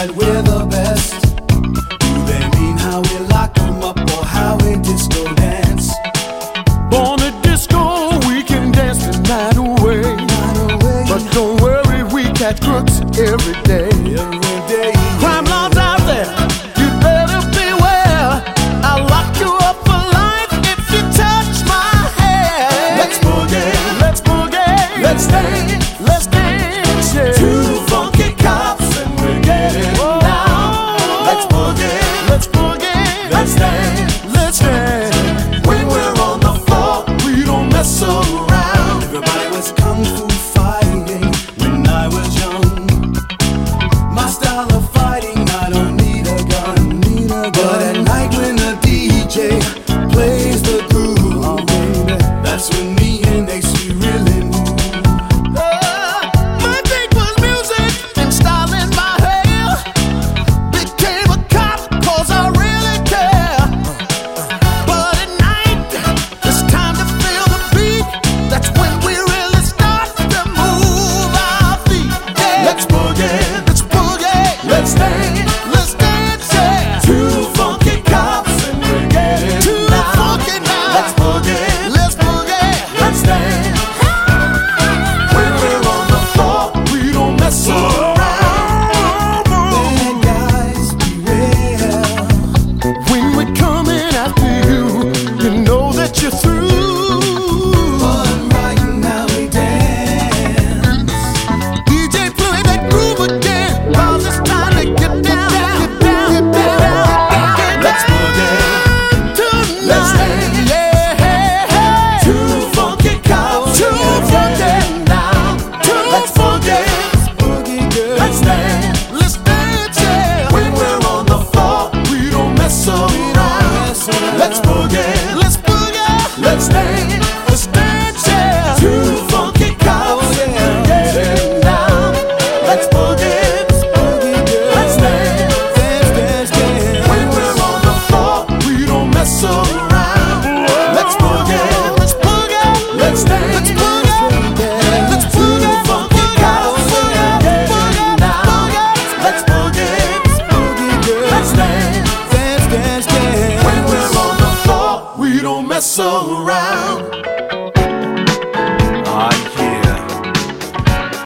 that we're the best? Do they mean how we lock 'em up or how we disco dance? On a disco, we can dance the night away. But don't worry, we catch crooks every day. Crime lords out there, you better beware. I'll lock you up for life if you touch my hair. Let's boogie, Let's boogie, let's dance. let's dance, yeah. Two funky cops and we're getting down. Let's boogie, Let's boogie, let's dance. let's dance. When we're on the floor, we don't mess around. Everybody was kung fu fighting when I was young. My style of fighting, I don't need a gun. But at night when the DJ plays the groove, that's when me and AC really move. My thing was music and styling my hair. Became a cop 'cause I really care. But at night, it's time to feel the beat. That's when we really start to move our feet. Yeah. Let's boogie, Let's boogie, let's dance. let's dance, yeah. Two funky cops and we're getting Too down. funky now. Let's boogie, Let's boogie, let's dance. When we're on the floor, we don't mess around. Bad guys, beware. when we're coming after you, you know that you're through. But right now we dance. DJ play that groove again, 'cause it's time to get down, get down, get down, get Let's boogie, tonight. let's dance. Yeah, Two funky cops Two and we're funky. getting down. Two Let's boogie, let's dance. let's dance, yeah. When we're on the floor, we don't mess around. Let's boogie, Let's boogie, let's dance. let's dance, yeah. Two funky cops and we're getting down. Let's boogie, let's dance. When we're on the floor, we don't mess around. Let's boogie, Let's boogie, let's dance. let's boogie, let's Two boogie, funky cops and we're getting down. Let's boogie, let's dance. When we're on the floor, we don't mess around.